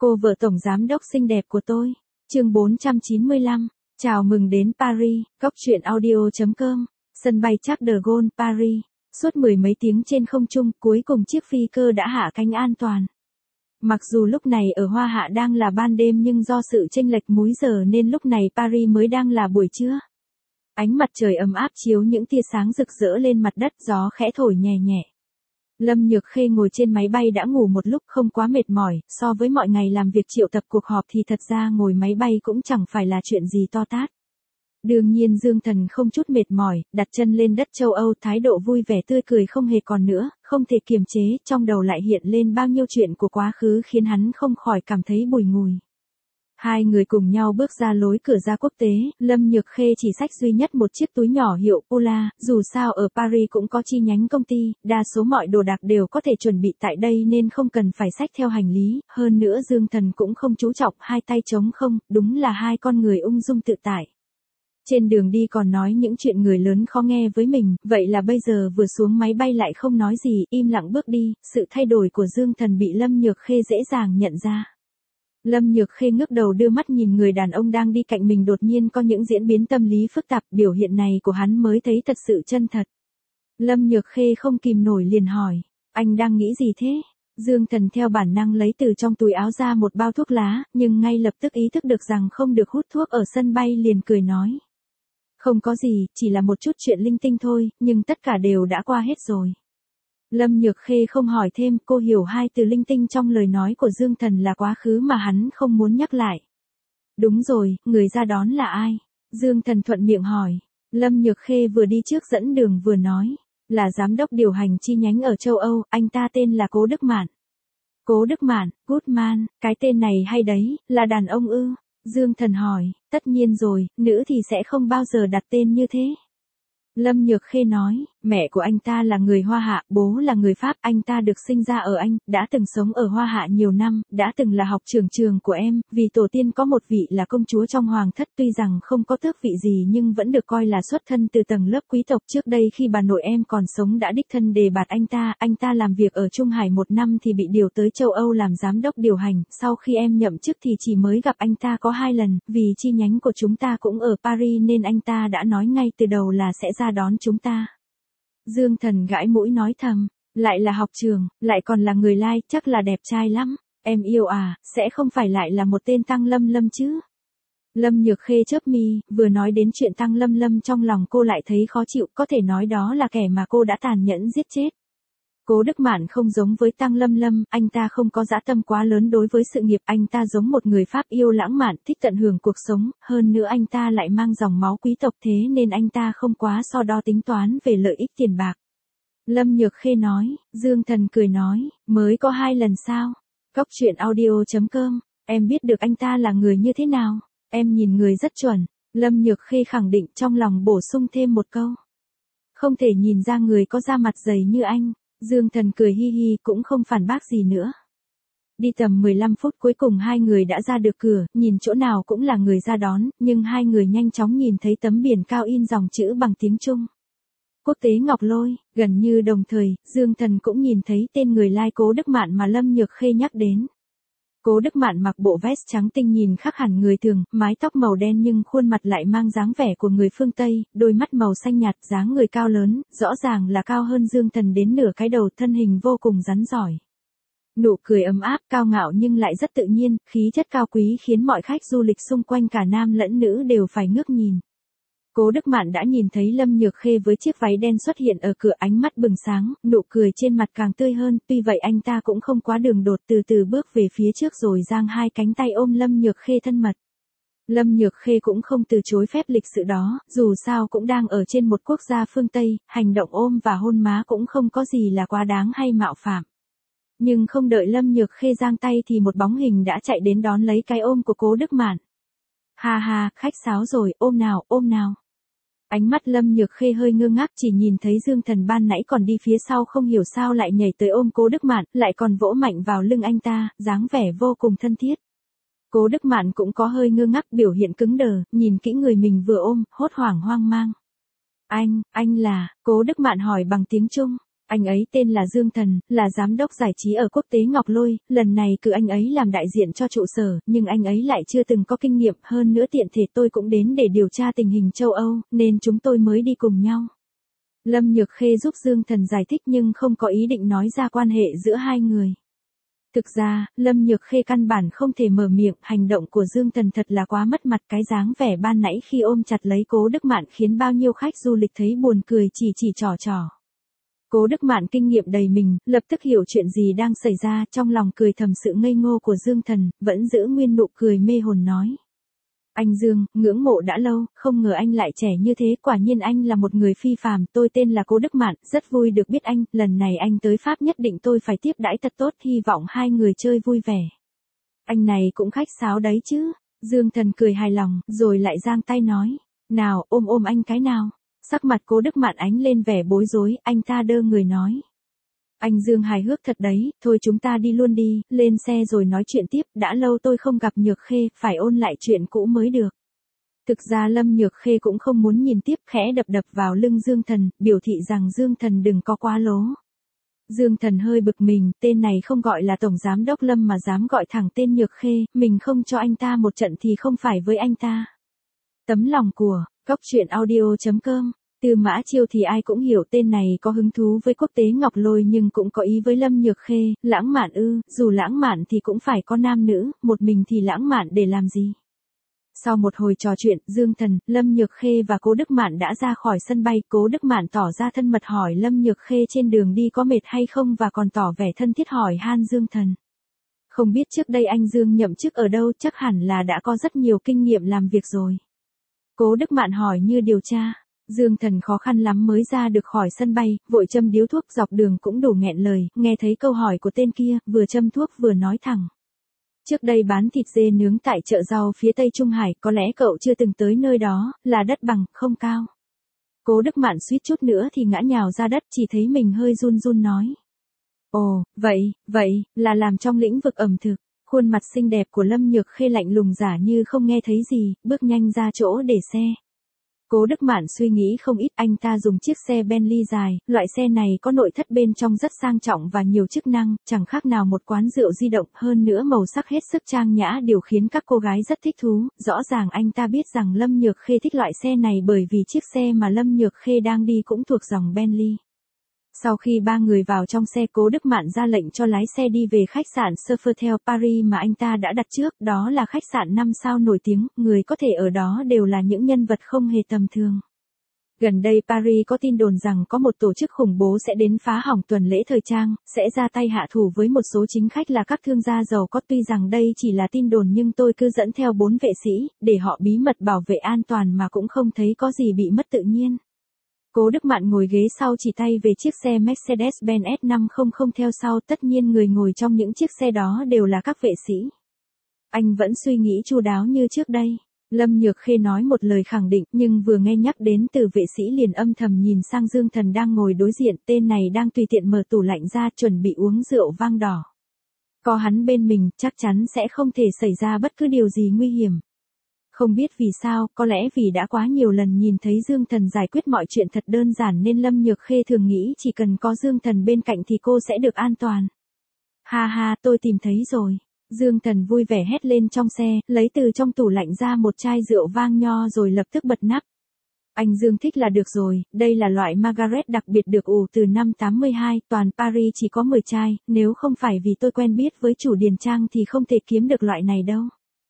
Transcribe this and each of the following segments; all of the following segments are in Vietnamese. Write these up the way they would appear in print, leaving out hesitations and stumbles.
Cô vợ tổng giám đốc xinh đẹp của tôi. Chương 495. Chào mừng đến Paris, góc truyện audio.com. Sân bay Charles de Gaulle, Paris. Suốt mười mấy tiếng trên không trung, cuối cùng chiếc phi cơ đã hạ cánh an toàn. Mặc dù lúc này ở Hoa Hạ đang là ban đêm nhưng do sự chênh lệch múi giờ nên lúc này Paris mới đang là buổi trưa. Ánh mặt trời ấm áp chiếu những tia sáng rực rỡ lên mặt đất, gió khẽ thổi nhẹ nhẹ. Lâm Nhược Khê ngồi trên máy bay đã ngủ một lúc không quá mệt mỏi, so với mọi ngày làm việc triệu tập cuộc họp thì thật ra ngồi máy bay cũng chẳng phải là chuyện gì to tát. Đương nhiên Dương Thần không chút mệt mỏi, đặt chân lên đất châu Âu, thái độ vui vẻ tươi cười không hề còn nữa, không thể kiềm chế, trong đầu lại hiện lên bao nhiêu chuyện của quá khứ khiến hắn không khỏi cảm thấy bùi ngùi. Hai người cùng nhau bước ra lối cửa ra quốc tế, Lâm Nhược Khê chỉ xách duy nhất một chiếc túi nhỏ hiệu Pula, dù sao ở Paris cũng có chi nhánh công ty, đa số mọi đồ đạc đều có thể chuẩn bị tại đây nên không cần phải xách theo hành lý, hơn nữa Dương Thần cũng không chú trọng, hai tay trống không, đúng là hai con người ung dung tự tại. Trên đường đi còn nói những chuyện người lớn khó nghe với mình, vậy là bây giờ vừa xuống máy bay lại không nói gì, im lặng bước đi, sự thay đổi của Dương Thần bị Lâm Nhược Khê dễ dàng nhận ra. Lâm Nhược Khê ngước đầu đưa mắt nhìn người đàn ông đang đi cạnh mình, đột nhiên có những diễn biến tâm lý phức tạp, biểu hiện này của hắn mới thấy thật sự chân thật. Lâm Nhược Khê không kìm nổi liền hỏi, anh đang nghĩ gì thế? Dương Thần theo bản năng lấy từ trong túi áo ra một bao thuốc lá, nhưng ngay lập tức ý thức được rằng không được hút thuốc ở sân bay liền cười nói. Không có gì, chỉ là một chút chuyện linh tinh thôi, nhưng tất cả đều đã qua hết rồi. Lâm Nhược Khê không hỏi thêm, cô hiểu hai từ linh tinh trong lời nói của Dương Thần là quá khứ mà hắn không muốn nhắc lại. Đúng rồi, người ra đón là ai? Dương Thần thuận miệng hỏi. Lâm Nhược Khê vừa đi trước dẫn đường vừa nói, là giám đốc điều hành chi nhánh ở châu Âu, anh ta tên là Cố Đức Mạn. Cố Đức Mạn, Goodman, cái tên này hay đấy, là đàn ông ư? Dương Thần hỏi, tất nhiên rồi, nữ thì sẽ không bao giờ đặt tên như thế. Lâm Nhược Khê nói, mẹ của anh ta là người Hoa Hạ, bố là người Pháp, anh ta được sinh ra ở Anh, đã từng sống ở Hoa Hạ nhiều năm, đã từng là học trưởng trường của em, vì tổ tiên có một vị là công chúa trong hoàng thất, tuy rằng không có tước vị gì nhưng vẫn được coi là xuất thân từ tầng lớp quý tộc. Trước đây khi bà nội em còn sống đã đích thân đề bạt anh ta làm việc ở Trung Hải một năm thì bị điều tới châu Âu làm giám đốc điều hành, sau khi em nhậm chức thì chỉ mới gặp anh ta có 2 lần, vì chi nhánh của chúng ta cũng ở Paris nên anh ta đã nói ngay từ đầu là sẽ ra đón chúng ta. Dương Thần gãi mũi nói thầm, lại là học trường, lại còn là người lai, chắc là đẹp trai lắm. Em yêu à, sẽ không phải lại là một tên Tăng Lâm Lâm chứ? Lâm Nhược Khê chớp mi, vừa nói đến chuyện Tăng Lâm Lâm trong lòng cô lại thấy khó chịu, có thể nói đó là kẻ mà cô đã tàn nhẫn giết chết. Cố Đức Mạn không giống với Tăng Lâm Lâm, anh ta không có dã tâm quá lớn đối với sự nghiệp, anh ta giống một người Pháp yêu lãng mạn, thích tận hưởng cuộc sống, hơn nữa anh ta lại mang dòng máu quý tộc thế nên anh ta không quá so đo tính toán về lợi ích tiền bạc. Lâm Nhược Khê nói, Dương Thần cười nói, mới có 2 lần sao? Góc truyện audio.com, em biết được anh ta là người như thế nào? Em nhìn người rất chuẩn. Lâm Nhược Khê khẳng định, trong lòng bổ sung thêm một câu. Không thể nhìn ra người có da mặt dày như anh. Dương Thần cười hi hi cũng không phản bác gì nữa. Đi tầm 15 phút cuối cùng hai người đã ra được cửa, nhìn chỗ nào cũng là người ra đón, nhưng hai người nhanh chóng nhìn thấy tấm biển cao in dòng chữ bằng tiếng Trung. Quốc tế Ngọc Lôi, gần như đồng thời, Dương Thần cũng nhìn thấy tên người lai Cố Đức Mạn mà Lâm Nhược Khê nhắc đến. Cố Đức Mạn mặc bộ vest trắng tinh nhìn khác hẳn người thường, mái tóc màu đen nhưng khuôn mặt lại mang dáng vẻ của người phương Tây, đôi mắt màu xanh nhạt, dáng người cao lớn, rõ ràng là cao hơn Dương Thần đến nửa cái đầu, thân hình vô cùng rắn giỏi. Nụ cười ấm áp, cao ngạo nhưng lại rất tự nhiên, khí chất cao quý khiến mọi khách du lịch xung quanh cả nam lẫn nữ đều phải ngước nhìn. Cố Đức Mạn đã nhìn thấy Lâm Nhược Khê với chiếc váy đen xuất hiện ở cửa, ánh mắt bừng sáng, nụ cười trên mặt càng tươi hơn, tuy vậy anh ta cũng không quá đường đột, từ từ bước về phía trước rồi giang hai cánh tay ôm Lâm Nhược Khê thân mật. Lâm Nhược Khê cũng không từ chối phép lịch sự đó, dù sao cũng đang ở trên một quốc gia phương Tây, hành động ôm và hôn má cũng không có gì là quá đáng hay mạo phạm. Nhưng không đợi Lâm Nhược Khê giang tay thì một bóng hình đã chạy đến đón lấy cái ôm của Cố Đức Mạn. Ha ha, khách sáo rồi, ôm nào, ôm nào. Ánh mắt Lâm Nhược Khê hơi ngơ ngác, chỉ nhìn thấy Dương Thần ban nãy còn đi phía sau không hiểu sao lại nhảy tới ôm Cố Đức Mạn, lại còn vỗ mạnh vào lưng anh ta, dáng vẻ vô cùng thân thiết. Cố Đức Mạn cũng có hơi ngơ ngác, biểu hiện cứng đờ, nhìn kỹ người mình vừa ôm, hốt hoảng hoang mang. Anh là, Cố Đức Mạn hỏi bằng tiếng Trung. Anh ấy tên là Dương Thần, là giám đốc giải trí ở Quốc tế Ngọc Lôi, lần này cử anh ấy làm đại diện cho trụ sở, nhưng anh ấy lại chưa từng có kinh nghiệm, hơn nữa tiện thể tôi cũng đến để điều tra tình hình châu Âu, nên chúng tôi mới đi cùng nhau. Lâm Nhược Khê giúp Dương Thần giải thích nhưng không có ý định nói ra quan hệ giữa hai người. Thực ra, Lâm Nhược Khê căn bản không thể mở miệng, hành động của Dương Thần thật là quá mất mặt, cái dáng vẻ ban nãy khi ôm chặt lấy Cố Đức Mạn khiến bao nhiêu khách du lịch thấy buồn cười chỉ trò trò. Cố Đức Mạn kinh nghiệm đầy mình, lập tức hiểu chuyện gì đang xảy ra, trong lòng cười thầm sự ngây ngô của Dương Thần, vẫn giữ nguyên nụ cười mê hồn nói. Anh Dương, ngưỡng mộ đã lâu, không ngờ anh lại trẻ như thế, quả nhiên anh là một người phi phàm, tôi tên là Cố Đức Mạn, rất vui được biết anh, lần này anh tới Pháp nhất định tôi phải tiếp đãi thật tốt, hy vọng hai người chơi vui vẻ. Anh này cũng khách sáo đấy chứ, Dương Thần cười hài lòng, rồi lại giang tay nói, nào, ôm anh cái nào. Sắc mặt Cố Đức Mạn ánh lên vẻ bối rối, anh ta đơ người nói. Anh Dương hài hước thật đấy, thôi chúng ta đi luôn đi, lên xe rồi nói chuyện tiếp, đã lâu tôi không gặp Nhược Khê, phải ôn lại chuyện cũ mới được. Thực ra Lâm Nhược Khê cũng không muốn nhìn tiếp, khẽ đập vào lưng Dương Thần, biểu thị rằng Dương Thần đừng có quá lố. Dương Thần hơi bực mình, tên này không gọi là Tổng Giám Đốc Lâm mà dám gọi thẳng tên Nhược Khê, mình không cho anh ta một trận thì không phải với anh ta. Tấm lòng của coctruyện.audio.com. Tư Mã Chiêu thì ai cũng hiểu tên này có hứng thú với Quốc tế Ngọc Lôi nhưng cũng có ý với Lâm Nhược Khê, lãng mạn ư, dù lãng mạn thì cũng phải có nam nữ, một mình thì lãng mạn để làm gì. Sau một hồi trò chuyện, Dương Thần, Lâm Nhược Khê và Cố Đức Mạn đã ra khỏi sân bay, Cố Đức Mạn tỏ ra thân mật hỏi Lâm Nhược Khê trên đường đi có mệt hay không và còn tỏ vẻ thân thiết hỏi han Dương Thần. Không biết trước đây anh Dương nhậm chức ở đâu, chắc hẳn là đã có rất nhiều kinh nghiệm làm việc rồi. Cố Đức Mạn hỏi như điều tra. Dương Thần khó khăn lắm mới ra được khỏi sân bay, vội châm điếu thuốc dọc đường cũng đủ nghẹn lời, nghe thấy câu hỏi của tên kia, vừa châm thuốc vừa nói thẳng. Trước đây bán thịt dê nướng tại chợ rau phía Tây Trung Hải, có lẽ cậu chưa từng tới nơi đó, là đất bằng, không cao. Cố Đức Mạn suýt chút nữa thì ngã nhào ra đất, chỉ thấy mình hơi run run nói. Ồ, vậy, là làm trong lĩnh vực ẩm thực. Khuôn mặt xinh đẹp của Lâm Nhược Khê lạnh lùng giả như không nghe thấy gì, bước nhanh ra chỗ để xe. Cố Đức Mạn suy nghĩ không ít, anh ta dùng chiếc xe Bentley dài, loại xe này có nội thất bên trong rất sang trọng và nhiều chức năng, chẳng khác nào một quán rượu di động, hơn nữa màu sắc hết sức trang nhã điều khiến các cô gái rất thích thú, rõ ràng anh ta biết rằng Lâm Nhược Khê thích loại xe này bởi vì chiếc xe mà Lâm Nhược Khê đang đi cũng thuộc dòng Bentley. Sau khi ba người vào trong xe, Cố Đức Mạn ra lệnh cho lái xe đi về khách sạn Sofitel Paris mà anh ta đã đặt trước, đó là khách sạn 5 sao nổi tiếng, người có thể ở đó đều là những nhân vật không hề tầm thường. Gần đây Paris có tin đồn rằng có một tổ chức khủng bố sẽ đến phá hỏng tuần lễ thời trang, sẽ ra tay hạ thủ với một số chính khách là các thương gia giàu có, tuy rằng đây chỉ là tin đồn nhưng tôi cứ dẫn theo 4 vệ sĩ, để họ bí mật bảo vệ an toàn mà cũng không thấy có gì bị mất tự nhiên. Cố Đức Mạn ngồi ghế sau chỉ tay về chiếc xe Mercedes-Benz S500 theo sau, tất nhiên người ngồi trong những chiếc xe đó đều là các vệ sĩ. Anh vẫn suy nghĩ chu đáo như trước đây. Lâm Nhược Khê nói một lời khẳng định, nhưng vừa nghe nhắc đến từ vệ sĩ liền âm thầm nhìn sang Dương Thần đang ngồi đối diện, tên này đang tùy tiện mở tủ lạnh ra chuẩn bị uống rượu vang đỏ. Có hắn bên mình, chắc chắn sẽ không thể xảy ra bất cứ điều gì nguy hiểm. Không biết vì sao, có lẽ vì đã quá nhiều lần nhìn thấy Dương Thần giải quyết mọi chuyện thật đơn giản nên Lâm Nhược Khê thường nghĩ chỉ cần có Dương Thần bên cạnh thì cô sẽ được an toàn. Ha ha, tôi tìm thấy rồi. Dương Thần vui vẻ hét lên trong xe, lấy từ trong tủ lạnh ra một chai rượu vang nho rồi lập tức bật nắp. Anh Dương thích là được rồi, đây là loại Margaret đặc biệt được ủ từ năm 82, toàn Paris chỉ có 10 chai, nếu không phải vì tôi quen biết với chủ điền trang thì không thể kiếm được loại này đâu.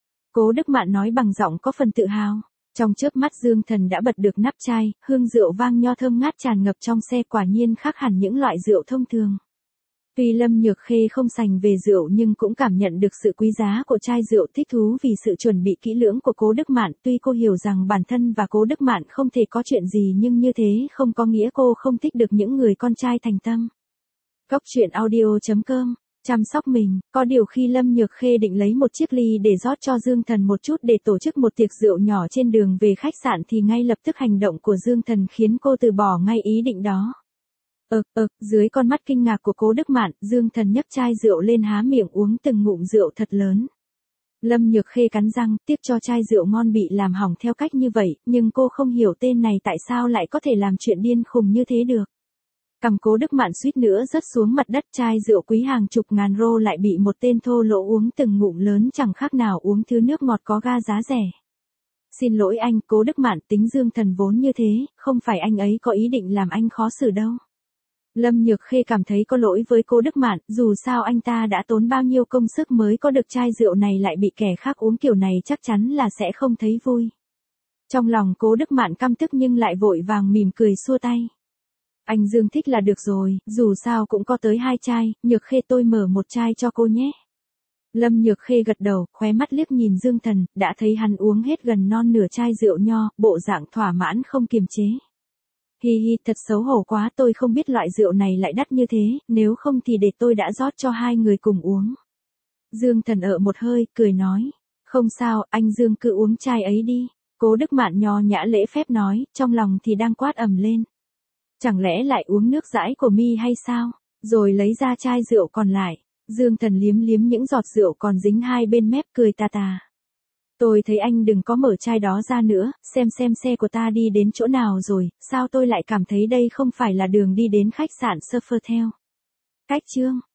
Cố Đức Mạn nói bằng giọng có phần tự hào. Trong chớp mắt Dương Thần đã bật được nắp chai, hương rượu vang nho thơm ngát tràn ngập trong xe, quả nhiên khác hẳn những loại rượu thông thường. Tuy Lâm Nhược Khê không sành về rượu nhưng cũng cảm nhận được sự quý giá của chai rượu, thích thú vì sự chuẩn bị kỹ lưỡng của Cố Đức Mạn. Tuy cô hiểu rằng bản thân và Cố Đức Mạn không thể có chuyện gì nhưng như thế không có nghĩa cô không thích được những người con trai thành tâm. Coctruyện.audio.com. Chăm sóc mình, có điều khi Lâm Nhược Khê định lấy một chiếc ly để rót cho Dương Thần một chút để tổ chức một tiệc rượu nhỏ trên đường về khách sạn thì ngay lập tức hành động của Dương Thần khiến cô từ bỏ ngay ý định đó. Dưới con mắt kinh ngạc của Cố Đức Mạn, Dương Thần nhấc chai rượu lên há miệng uống từng ngụm rượu thật lớn. Lâm Nhược Khê cắn răng, tiếc cho chai rượu ngon bị làm hỏng theo cách như vậy, nhưng cô không hiểu tên này tại sao lại có thể làm chuyện điên khùng như thế được. Cằm Cố Đức Mạn suýt nữa rớt xuống mặt đất, chai rượu quý hàng chục ngàn rô lại bị một tên thô lỗ uống từng ngụm lớn chẳng khác nào uống thứ nước ngọt có ga giá rẻ. Xin lỗi anh, Cố Đức Mạn, tính Dương Thần vốn như thế, không phải anh ấy có ý định làm anh khó xử đâu. Lâm Nhược Khê cảm thấy có lỗi với Cố Đức Mạn, dù sao anh ta đã tốn bao nhiêu công sức mới có được chai rượu này lại bị kẻ khác uống kiểu này chắc chắn là sẽ không thấy vui. Trong lòng Cố Đức Mạn căm tức nhưng lại vội vàng mỉm cười xua tay. Anh Dương thích là được rồi, dù sao cũng có tới 2 chai, Nhược Khê tôi mở một chai cho cô nhé. Lâm Nhược Khê gật đầu, khóe mắt liếc nhìn Dương Thần, đã thấy hắn uống hết gần non nửa chai rượu nho, bộ dạng thỏa mãn không kiềm chế. Hi hi, thật xấu hổ quá, tôi không biết loại rượu này lại đắt như thế, nếu không thì để tôi đã rót cho 2 người cùng uống. Dương Thần ợ một hơi, cười nói, không sao, anh Dương cứ uống chai ấy đi. Cố Đức Mạn nho nhã lễ phép nói, trong lòng thì đang quát ầm lên. Chẳng lẽ lại uống nước dãi của mi hay sao? Rồi lấy ra chai rượu còn lại. Dương Thần liếm liếm những giọt rượu còn dính hai bên mép, cười tà tà. Tôi thấy anh đừng có mở chai đó ra nữa, xem xe của ta đi đến chỗ nào rồi, sao tôi lại cảm thấy đây không phải là đường đi đến khách sạn Sofitel. Cách chương